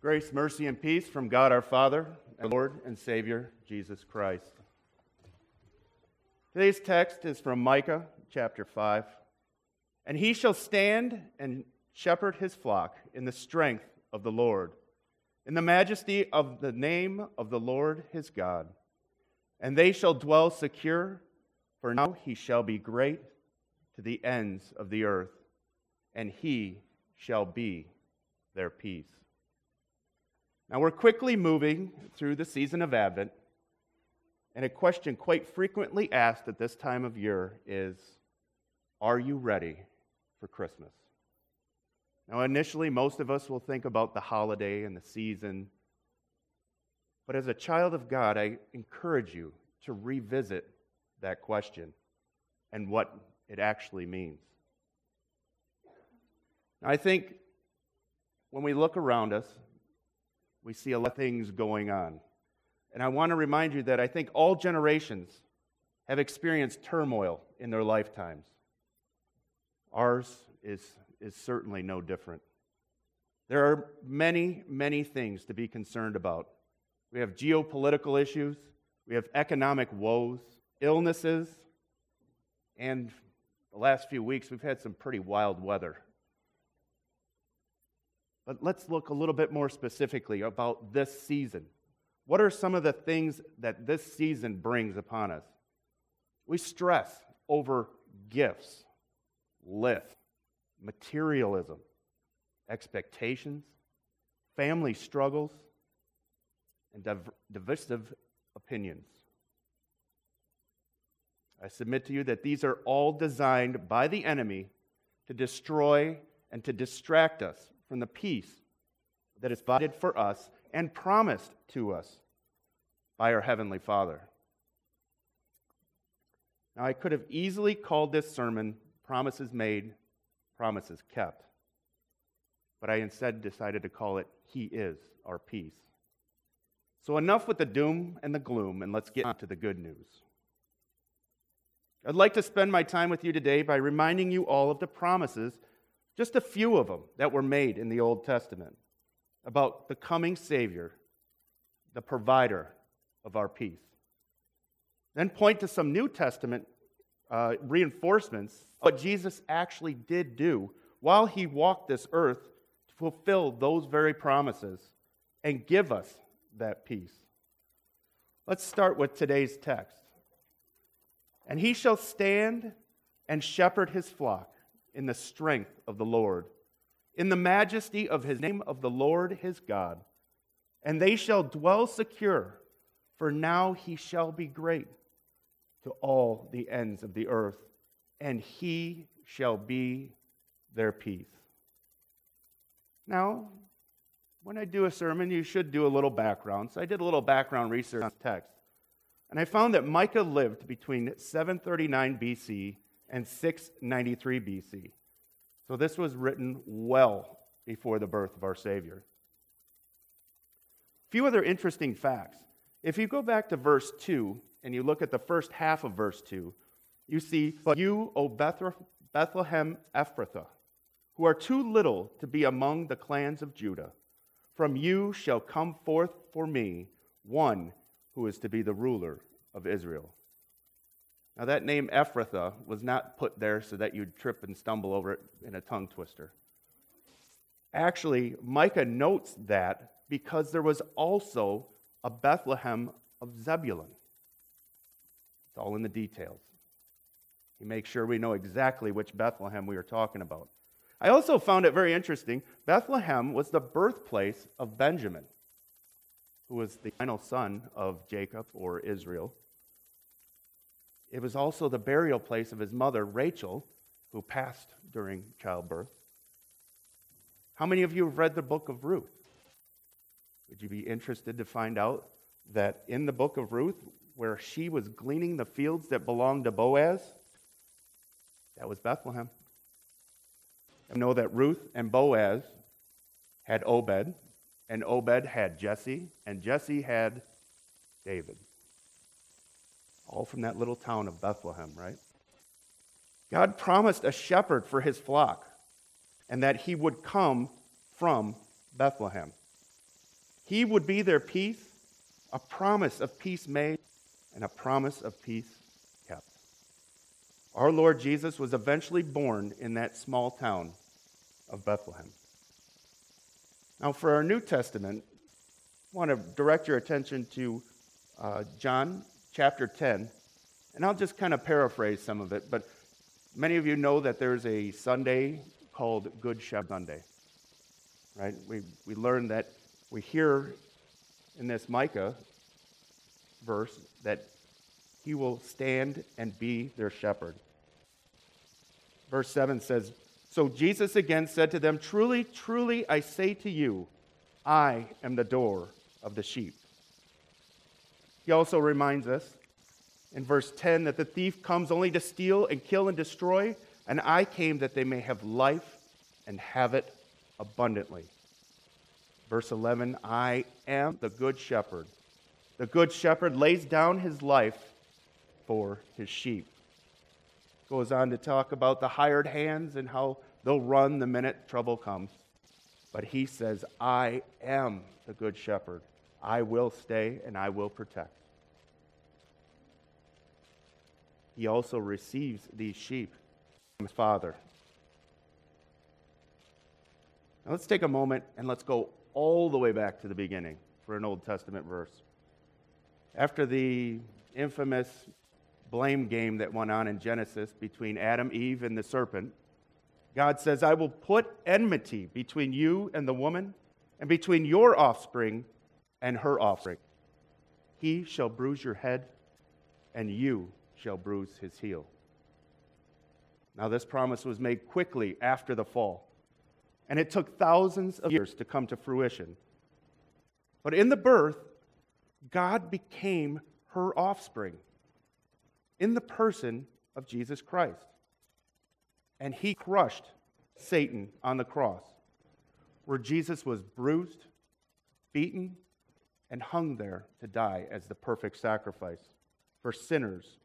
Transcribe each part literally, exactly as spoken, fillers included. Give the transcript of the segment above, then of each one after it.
Grace, mercy, and peace from God our Father and Lord and Savior, Jesus Christ. Today's text is from Micah chapter five. And he shall stand and shepherd his flock in the strength of the Lord, in the majesty of the name of the Lord his God. And they shall dwell secure, for now he shall be great to the ends of the earth, and he shall be their peace. Now we're quickly moving through the season of Advent, and a question quite frequently asked at this time of year is, are you ready for Christmas? Now initially, most of us will think about the holiday and the season, but as a child of God, I encourage you to revisit that question and what it actually means. Now, I think when we look around us, we see a lot of things going on. And I want to remind you that I think all generations have experienced turmoil in their lifetimes. Ours is, is certainly no different. There are many, many things to be concerned about. We have geopolitical issues, we have economic woes, illnesses, and the last few weeks we've had some pretty wild weather. But let's look a little bit more specifically about this season. What are some of the things that this season brings upon us? We stress over gifts, lift, materialism, expectations, family struggles, and div- divisive opinions. I submit to you that these are all designed by the enemy to destroy and to distract us from the peace that is provided for us and promised to us by our Heavenly Father. Now, I could have easily called this sermon Promises Made, Promises Kept, but I instead decided to call it He is Our Peace. So enough with the doom and the gloom, and let's get on to the good news. I'd like to spend my time with you today by reminding you all of the promises, just a few of them, that were made in the Old Testament about the coming Savior, the provider of our peace. Then point to some New Testament uh, reinforcements of what Jesus actually did do while he walked this earth to fulfill those very promises and give us that peace. Let's start with today's text. And he shall stand and shepherd his flock in the strength of the Lord, in the majesty of his name of the Lord his God. And they shall dwell secure, for now he shall be great to all the ends of the earth, and he shall be their peace. Now, when I do a sermon, you should do a little background. So I did a little background research on the text. And I found that Micah lived between seven thirty-nine B C and six ninety-three B C. So this was written well before the birth of our Savior. A few other interesting facts. If you go back to verse two and you look at the first half of verse two, you see, "But you, O Bethlehem Ephrathah, who are too little to be among the clans of Judah, from you shall come forth for me one who is to be the ruler of Israel." Now that name Ephrathah was not put there so that you'd trip and stumble over it in a tongue twister. Actually, Micah notes that because there was also a Bethlehem of Zebulun. It's all in the details. He makes sure we know exactly which Bethlehem we are talking about. I also found it very interesting. Bethlehem was the birthplace of Benjamin, who was the final son of Jacob or Israel. It was also the burial place of his mother, Rachel, who passed during childbirth. How many of you have read the book of Ruth? Would you be interested to find out that in the book of Ruth, where she was gleaning the fields that belonged to Boaz, that was Bethlehem. I know that Ruth and Boaz had Obed, and Obed had Jesse, and Jesse had David. All from that little town of Bethlehem, right? God promised a shepherd for his flock, and that he would come from Bethlehem. He would be their peace, a promise of peace made, and a promise of peace kept. Our Lord Jesus was eventually born in that small town of Bethlehem. Now, for our New Testament, I want to direct your attention to uh, John chapter ten, and I'll just kind of paraphrase some of it, but many of you know that there's a Sunday called Good Shepherd Sunday, right? We, we learn that, we hear in this Micah verse that he will stand and be their shepherd. Verse seven says, "So Jesus again said to them, 'Truly, truly, I say to you, I am the door of the sheep.'" He also reminds us in verse ten that the thief comes only to steal and kill and destroy, and I came that they may have life and have it abundantly. Verse eleven, "I am the good shepherd. The good shepherd lays down his life for his sheep." Goes on to talk about the hired hands and how they'll run the minute trouble comes. But he says, "I am the good shepherd. I will stay and I will protect." He also receives these sheep from his Father. Now let's take a moment and let's go all the way back to the beginning for an Old Testament verse. After the infamous blame game that went on in Genesis between Adam, Eve, and the serpent, God says, "I will put enmity between you and the woman, and between your offspring and her offspring. He shall bruise your head, and you shall bruise his heel." Now this promise was made quickly after the fall, and it took thousands of years to come to fruition. But in the birth, God became her offspring in the person of Jesus Christ. And he crushed Satan on the cross, where Jesus was bruised, beaten, and hung there to die as the perfect sacrifice for sinners.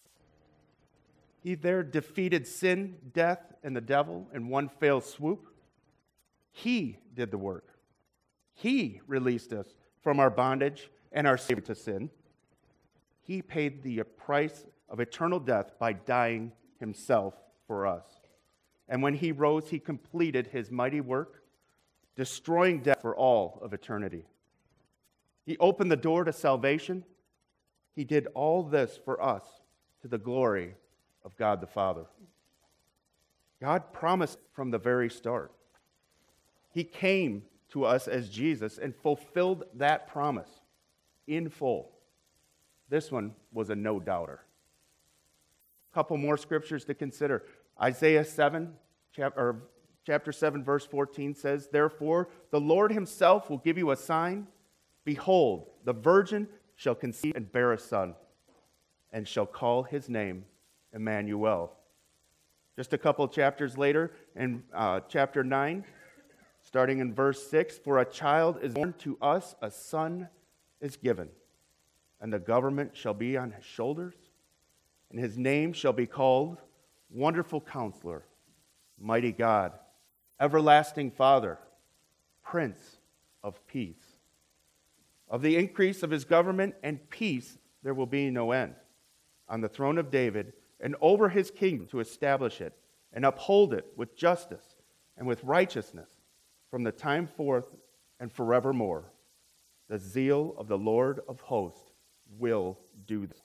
He there defeated sin, death, and the devil in one fell swoop. He did the work. He released us from our bondage and our slavery to sin. He paid the price of eternal death by dying himself for us. And when he rose, he completed his mighty work, destroying death for all of eternity. He opened the door to salvation. He did all this for us to the glory of God the Father. God promised from the very start. He came to us as Jesus and fulfilled that promise in full. This one was a no-doubter. A couple more scriptures to consider. Isaiah seven, chapter, chapter seven, verse fourteen says, "Therefore the Lord himself will give you a sign. Behold, the virgin shall conceive and bear a son, and shall call his name Emmanuel." Just a couple chapters later, in uh, chapter nine, starting in verse six, "For a child is born to us, a son is given, and the government shall be on his shoulders, and his name shall be called Wonderful Counselor, Mighty God, Everlasting Father, Prince of Peace. Of the increase of his government and peace there will be no end, on the throne of David and over his kingdom, to establish it and uphold it with justice and with righteousness from the time forth and forevermore. The zeal of the Lord of hosts will do this."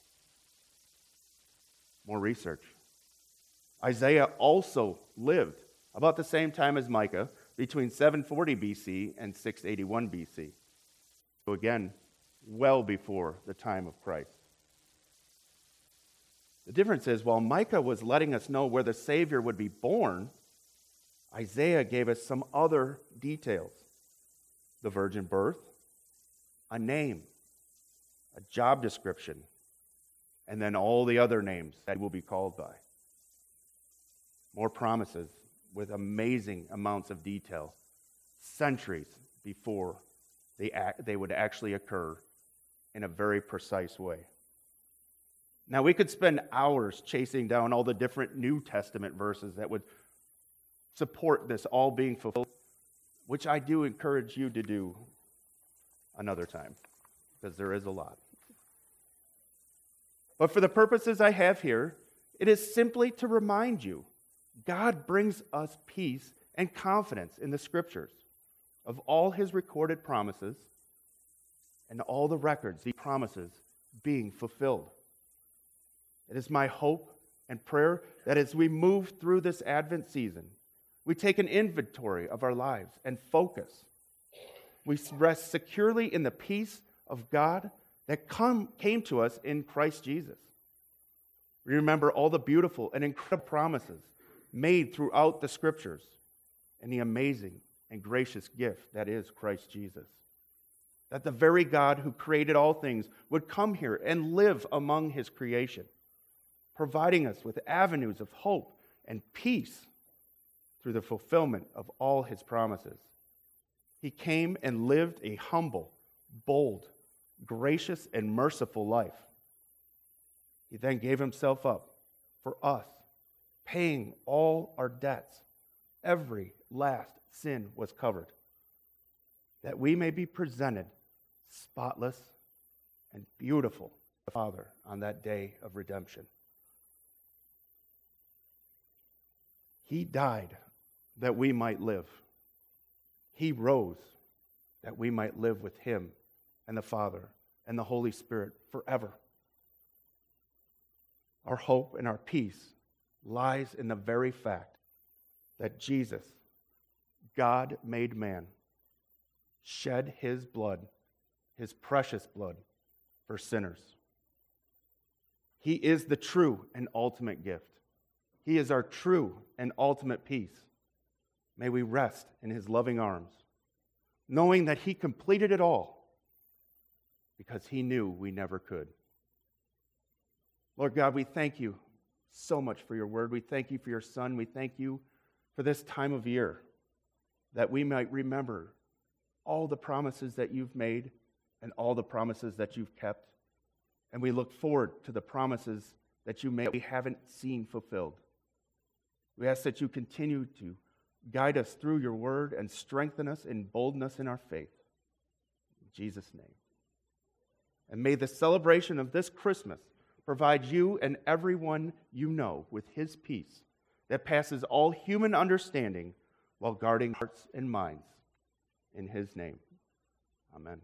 More research. Isaiah also lived about the same time as Micah, between seven forty B C and six eighty-one B C. So again, well before the time of Christ. The difference is, while Micah was letting us know where the Savior would be born, Isaiah gave us some other details. The virgin birth, a name, a job description, and then all the other names that he will be called by. More promises with amazing amounts of detail, centuries before they, act, they would actually occur in a very precise way. Now, we could spend hours chasing down all the different New Testament verses that would support this all being fulfilled, which I do encourage you to do. another time, because there is a lot. But for the purposes I have here, it is simply to remind you, God brings us peace and confidence in the Scriptures of all his recorded promises and all the records, the promises being fulfilled. It is my hope and prayer that as we move through this Advent season, we take an inventory of our lives and focus. We rest securely in the peace of God that come, came to us in Christ Jesus. We remember all the beautiful and incredible promises made throughout the Scriptures and the amazing and gracious gift that is Christ Jesus. That the very God who created all things would come here and live among his creation, providing us with avenues of hope and peace through the fulfillment of all his promises. He came and lived a humble, bold, gracious, and merciful life. He then gave himself up for us, paying all our debts. Every last sin was covered, that we may be presented spotless and beautiful to the Father on that day of redemption. He died that we might live. He rose that we might live with him and the Father and the Holy Spirit forever. Our hope and our peace lies in the very fact that Jesus, God made man, shed his blood, his precious blood, for sinners. He is the true and ultimate gift. He is our true and ultimate peace. May we rest in his loving arms, knowing that he completed it all because he knew we never could. Lord God, we thank you so much for your word. We thank you for your Son. We thank you for this time of year, that we might remember all the promises that you've made and all the promises that you've kept. And we look forward to the promises that you made we haven't seen fulfilled. We ask that you continue to guide us through your word and strengthen us and bolden us in our faith. In Jesus' name. And may the celebration of this Christmas provide you and everyone you know with his peace that passes all human understanding while guarding hearts and minds. In his name. Amen.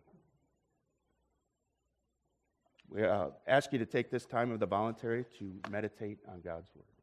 We uh, ask you to take this time of the voluntary to meditate on God's word.